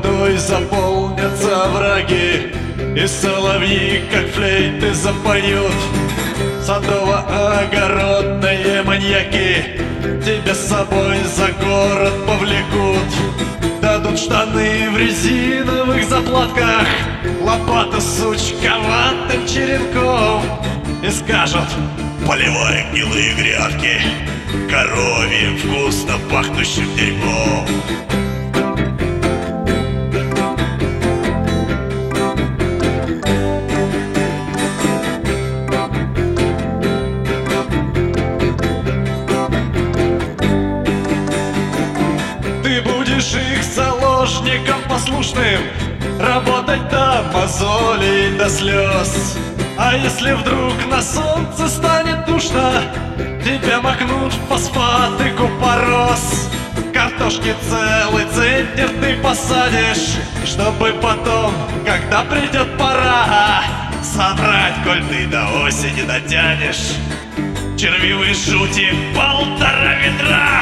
водой заполнятся овраги, и соловьи, как флейты, запоют. Садово-огородные маньяки тебя с собой за город повлекут. Дадут штаны в резиновых заплатках, лопаты с сучковатым черенком, и скажут: поливай гнилые грядки коровьим вкусно пахнущим дерьмом. Ты будешь их заложником послушным, работать до мозолей, до слез. А если вдруг на солнце станет душно, тебя макнут в фосфат и купорос. Картошки целый центнер ты посадишь, чтобы потом, когда придет пора, собрать, коль ты до осени дотянешь, червивые жути 1,5 ведра.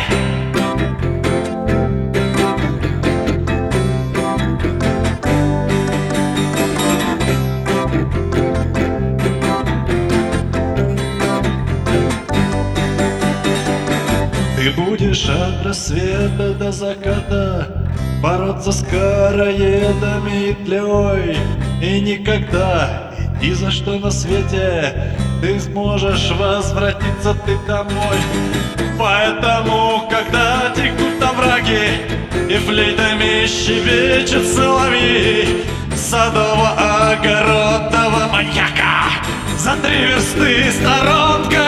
Ты будешь от рассвета до заката бороться с короедами и тлей, и никогда, и ни за что на свете ты сможешь возвратиться ты домой. Поэтому, когда текут овраги и флейтами щебечут соловьи, садово-огородного маньяка за 3 версты сторонка